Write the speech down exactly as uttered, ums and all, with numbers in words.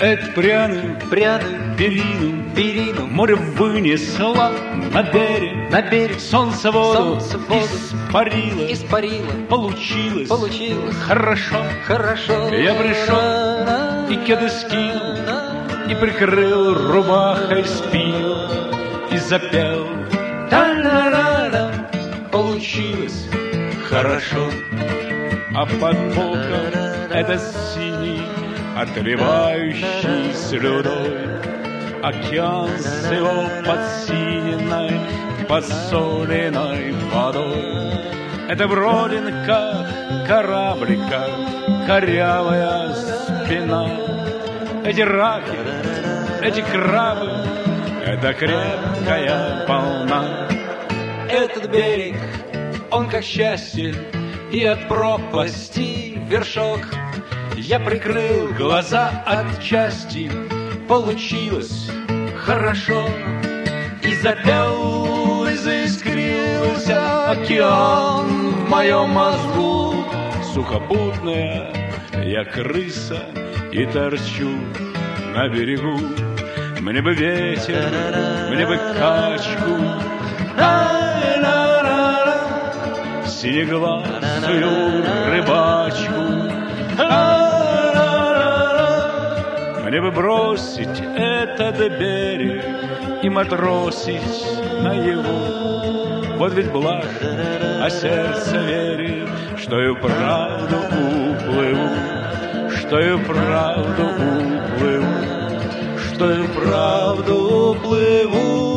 эту пряную, пряную перину, перину море вынесло на берег, на берег, солнце воду, солнце воду испарило, испарило. Получилось, Получилось хорошо. хорошо. Я пришел и кеды скинул, и прикрыл рубахой спину, и запел. Та-ра-ра-ра. Получилось хорошо. А под боком это синий, отливающий слюдой океан с его подсиненной, подсоленной водой. Это вроде как кораблика корявая спина. Эти раки, эти крабы, это крепкая волна. Этот берег, он как счастье, и от пропасти вершок. Я прикрыл глаза отчасти, получилось хорошо. И запел, и заискрился океан в моем мозгу. Сухопутная я крыса и торчу на берегу. Мне бы ветер, мне бы качку, синеглазую рыбачку. Мне бы бросить этот берег и матросить на его. Вот ведь блажь, а сердце верит, что и вправду уплыву, что и вправду уплыву, что и вправду уплыву.